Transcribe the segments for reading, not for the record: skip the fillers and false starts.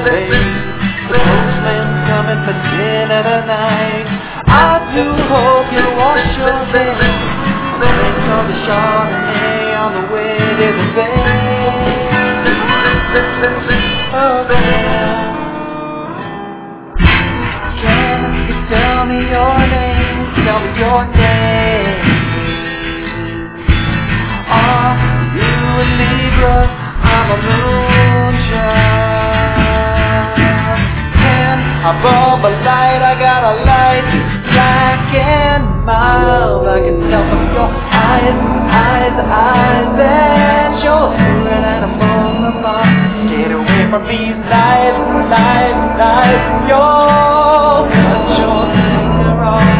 face. The postman's coming for dinner tonight. I do hope you wash your face. Drink on the Chardonnay on the way to the bay. Oh, there. Can you tell me your name? Tell me your name. Are you a Libra? I'm a moonchild. Can I bulb a light? I got a light, black and mild. I can tell from your eyes, that you're smoother than a moon. Get away from these lights, you're cut your finger off.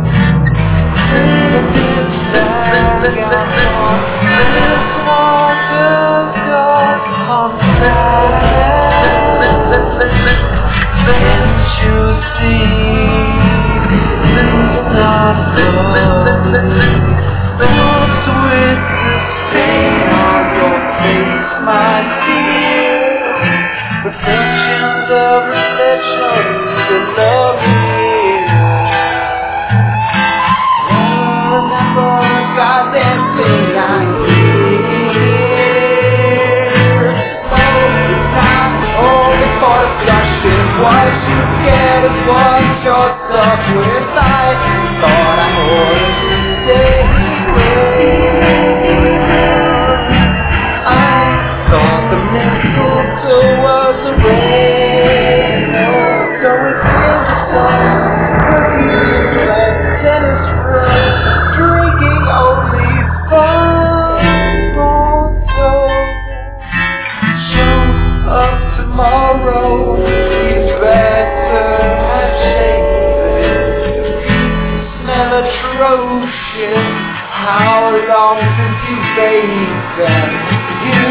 The distance on this water's dark on can't you see it's not good? What's with the stain on your face, my dear? Reflections of reflections in love here. Remember the goddamn thing I hear. Slow time, only for the flushing. Once you get it, once you're stuck with life, thought I would stay away. I thought the mistletoe was a rain. So it feels the sun, perfume like tennis rug, drinking only fun. So show up tomorrow. He's better at shaving. Smell atrocious. How long since you bathed? And you